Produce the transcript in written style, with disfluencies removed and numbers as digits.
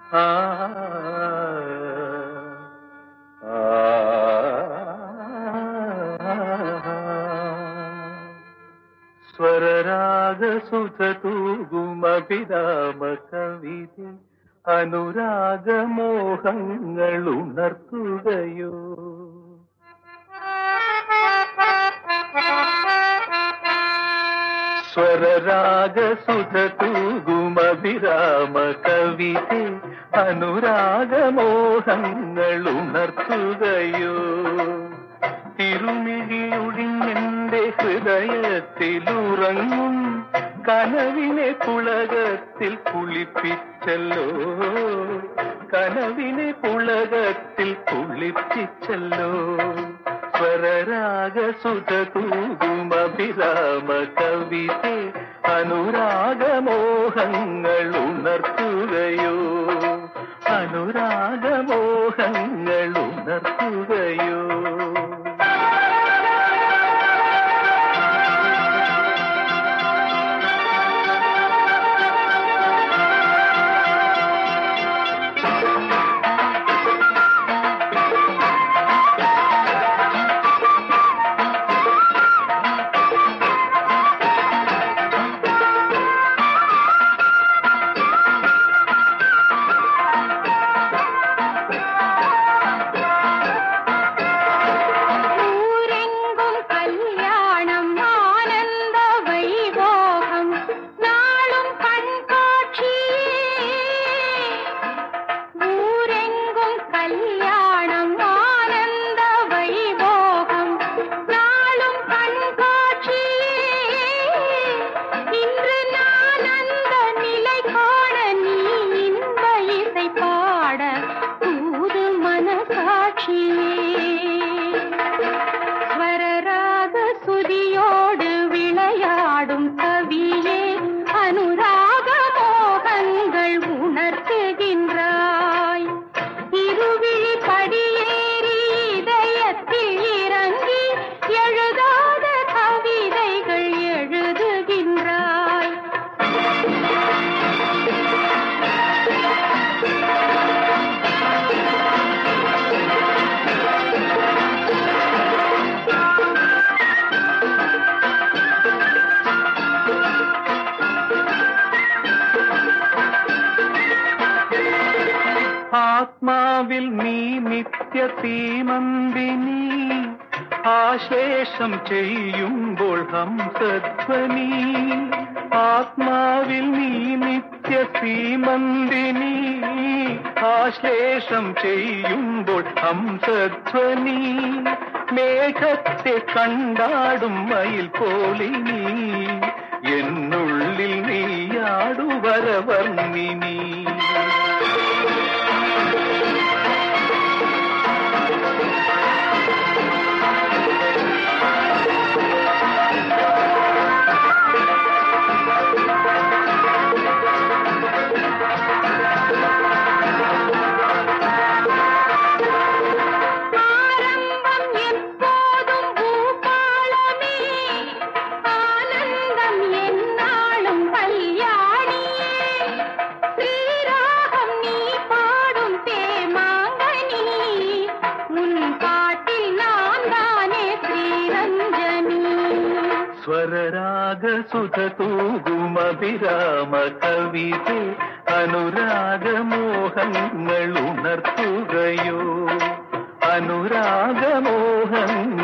ആ സ്വരരാഗസുധതൂകുമഭിരാമ കവിതേ അനുരാഗമോഹങ്ങൾ ഉണർത്തുകയോ. സ്വരരാഗസുധതൂകുമഭിരാമ കവിതേ അനുരാഗമോഹങ്ങൾ ഉണർത്തുകയോ. തിരുമിഴിയൊഴിഞ്ഞെന്റെ ഹൃദയത്തിലുറങ്ങും കനവിനെ പുളകത്തിൽ കുളിപ്പിച്ചല്ലോ, കനവിനെ പുളകത്തിൽ കുളിപ്പിച്ചല്ലോ. സ്വരരാഗസുധതൂകുമഭിരാമ കവിതേ അനുരാഗമോഹങ്ങൾ ഉണർത്തുകയോ, അനുരാഗമോഹങ്ങൾ ഉണർത്തുകയോ. ആത്മാവിൽ നീ നിത്യസീമന്തിനി, ആശ്ലേഷം ചെയ്യുമ്പോൾ ഹംസധ്വനി. ആത്മാവിൽ നീ നിത്യസീമന്തിനി, ആശ്ലേഷം ചെയ്യുമ്പോൾ ഹംസധ്വനി. മേഘത്തെ കണ്ടാടും മയിൽ പോലിനി, എന്നുള്ളിൽ നീയാടുവരവർണ്ണിനി. സ്വരരാഗസുധതൂകുമഭിരാമ കവിതേ അനുരാഗമോഹങ്ങൾ ഉണർത്തുകയോ, അനുരാഗമോഹങ്ങൾ